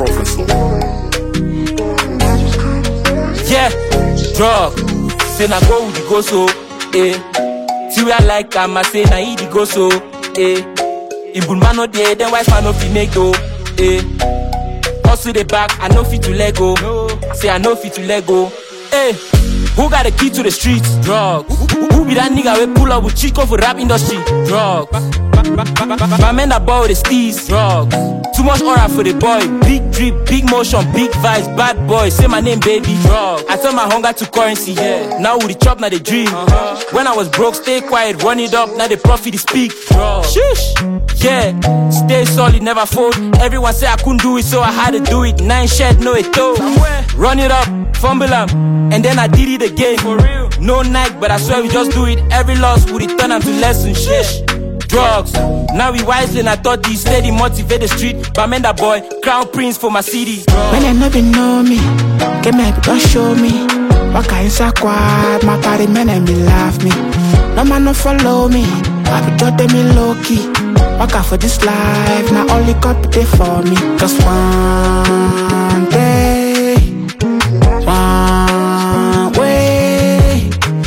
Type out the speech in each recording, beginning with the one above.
Professor. Yeah, drug. Say na go with the go so, eh. See where I like am, I say na eat the go so, eh. If good man no dey, then wise man no fit make though, eh. Hustle the back, I no fit to let go. Say I no fit to let go, eh. Who got the key to the streets? Drugs. Who be that nigga we pull up with Chico for rap industry? Drugs. My men that boy with the steez. Drugs. Too much aura for the boy. Big drip, big motion, big vibes, bad boy. Say my name, baby. Drugs. I turn my hunger to currency. Yeah. Now with the chop, now the dream. When I was broke, stay quiet, run it up. Now the profit is speak. Drugs. Sheesh. Yeah. Stay solid, never fold. Everyone say I couldn't do it, so I had to do it. 9 shed, no it toe. Run it up, fumble am, and then I did it again. For real. No Nike, but I swear we just do it. Every loss would return them to lesson. Shit. Drugs. Now we wisely and I thought these steady motivate the street. Bamenda boy, crown prince for my city. When I never know me, get me don't show me. Waka inside quad, my party men and me laugh me. No man no follow me, I be just me low key. Waka for this life, now only God pay for me. Cause one day, one way,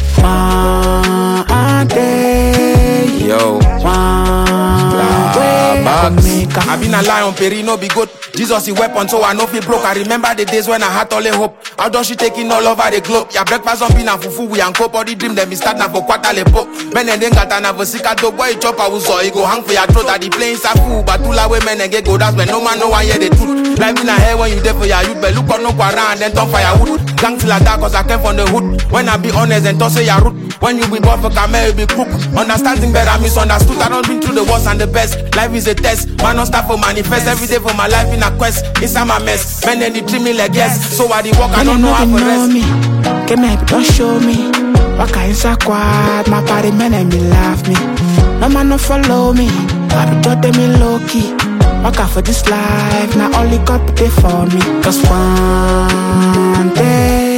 one day, yo, one way. I been a lion, Perry no be good. Jesus is weapon, so I know fi broke. I remember the days when I had all the hope. How does she taking all over the globe? Yeah, breakfast on pin and fufu, we and cope. All the dream, them me start now for quarter lepo. Men and then got another sick at the boy chop. I was so he go hang for your throat. At the plains are full, but two la women and get go. That's when no man no one hear the truth. Life in a hair when you there for your youth, but look on no around and turn firewood. Gang till I die cause I came from the hood. When I be honest and toss your root. When you be born for camel, you be crook. Understanding better, misunderstood. I don't been through the worst and the best. Life is a test. Man don't stop for manifest. Every day for my life in a quest. Inside my mess. Men then they treat me like yes. So I the walk, I don't know how to rest. Me. Get me, don't show me. Waka inside quad, my party men and me laugh me. No man no follow me. I be just me low key. Waka for this life, now only God pay for me. Cause one day